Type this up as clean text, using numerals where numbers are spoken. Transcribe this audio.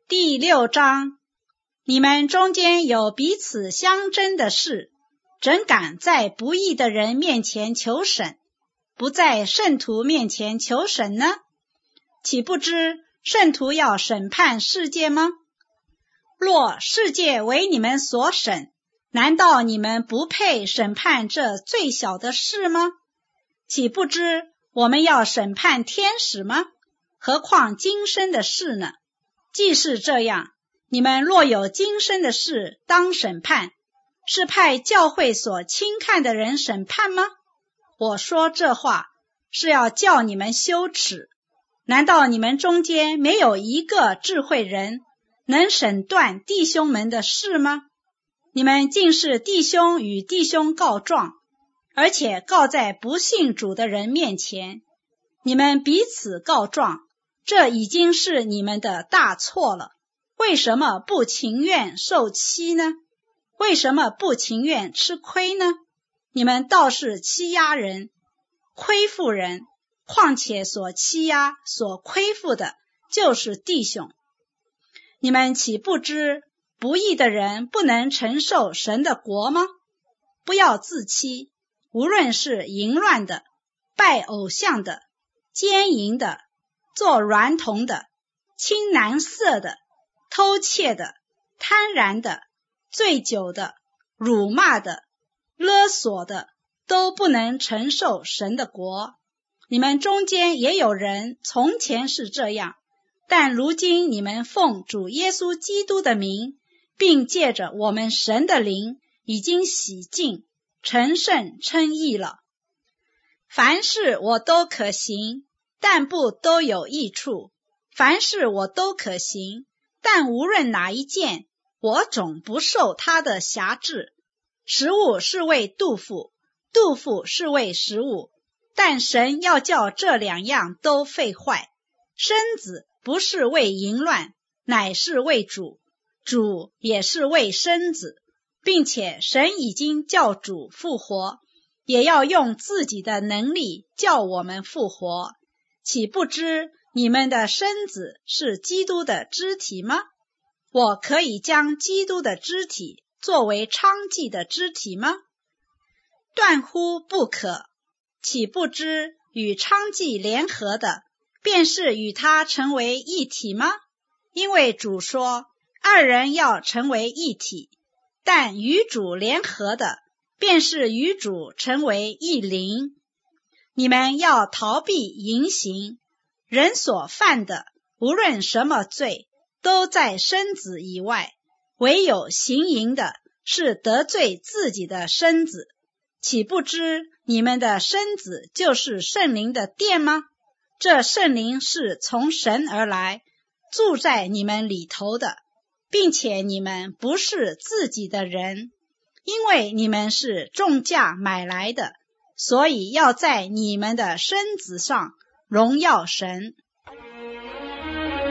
第6章，你们中间有彼此相争的事，怎敢在不义的人面前求审，不在圣徒面前求审呢？岂不知圣徒要审判世界吗？若世界为你们所审，难道你们不配审判这最小的事吗？岂不知我们要审判天使吗？何况今生的事呢？既是这样，你们若有今生的事当审判，是派教会所轻看的人审判吗？我说这话是要叫你们羞耻。难道你们中间没有一个智慧人能审断弟兄们的事吗？你们竟是弟兄与弟兄告状，而且告在不信主的人面前。你们彼此告状，这已经是你们的大错了。为什么不情愿受欺呢？为什么不情愿吃亏呢？你们倒是欺压人，亏负人，况且所欺压所亏负的就是弟兄。你们岂不知不义的人不能承受神的国吗？不要自欺，无论是淫乱的、拜偶像的、奸淫的、做娈童的、亲男色的、偷窃的、贪婪的、醉酒的、辱骂的、勒索的，都不能承受神的国。你们中间也有人从前是这样，但如今你们奉主耶稣基督的名，并借着我们神的灵，已经洗净、成圣、称义了。凡事我都可行，但不都有益处；凡事我都可行，但无论哪一件，我总不受他的辖制。食物是为肚腹，肚腹是为食物，但神要叫这2样都废坏。身子不是为淫乱，乃是为主，主也是为身子，并且神已经叫主复活，也要用自己的能力叫我们复活。岂不知你们的身子是基督的肢体吗？我可以将基督的肢体作为娼妓的肢体吗？断乎不可。岂不知与娼妓联合的，便是与他成为一体吗？因为主说2人要成为一体，但与主联合的，便是与主成为一灵。你们要逃避淫行，人所犯的，无论什么罪，都在身子以外，唯有行淫的，是得罪自己的身子。岂不知你们的身子就是圣灵的殿吗？这圣灵是从神而来，住在你们里头的，并且你们不是自己的人，因为你们是重价买来的，所以要在你们的身子上荣耀神。